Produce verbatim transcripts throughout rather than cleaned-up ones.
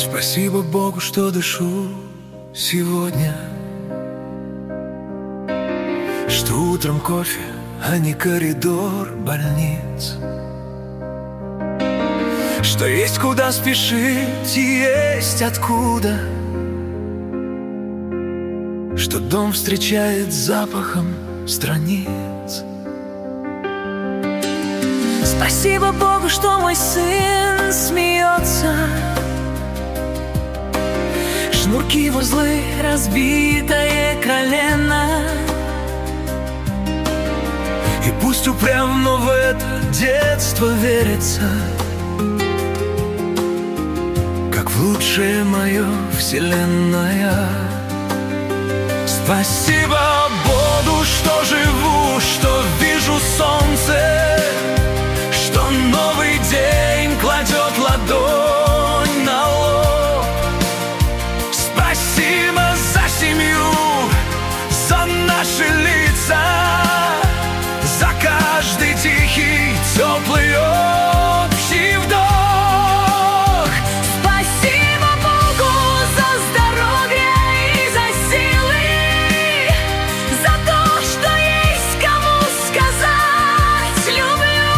Спасибо Богу, что дышу сегодня, что утром кофе, а не коридор больниц, что есть куда спешить и есть откуда, что дом встречает запахом страниц. Спасибо Богу, что мой сын смеется, шнурки, узлы, разбитое колено. И пусть упрямо в это детство верится, как в лучшее мое вселенная. Спасибо Богу, что живу, что вижу солнце, что новый день кладет ладонь на лоб. Спасибо за семью, за наши лица, за каждый тихий, теплый общий вдох. Спасибо Богу за здоровье и за силы, за то, что есть кому сказать люблю.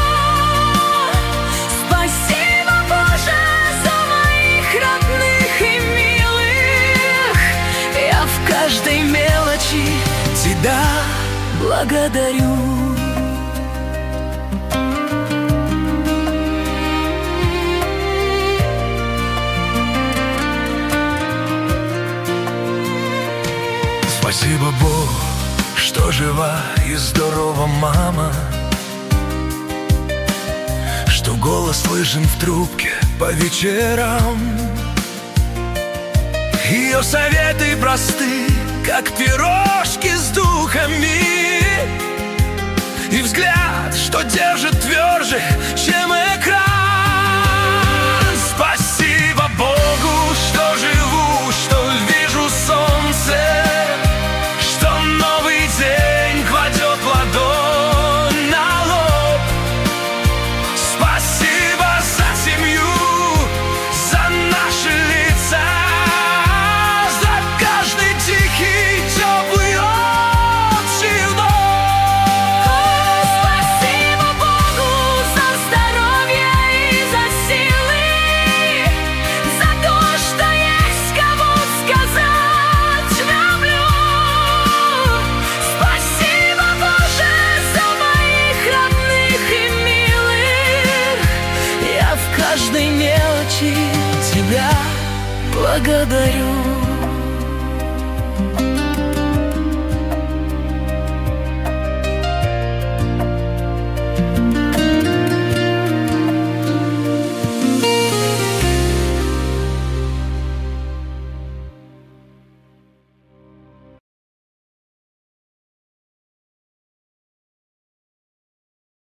Спасибо, Боже, за моих родных и милых. Я в каждой мелочи Тебя благодарю. Спасибо Богу, что жива и здорова мама, что голос слышен в трубке по вечерам. Ее советы просты, как пирожки с духами, и взгляд, что держит тверже, чем экран. Спасибо Богу, что живу, что вижу солнце, что новый день кладет ладонь на лоб. Спасибо за семью, за наши лица, за каждый тихий, теплый общий вдох. Спасибо Богу за здоровье и за силы, за то, что есть кому сказать люблю. Спасибо, Боже, за моих родных и милых. Я в каждой мелочи Тебя благодарю.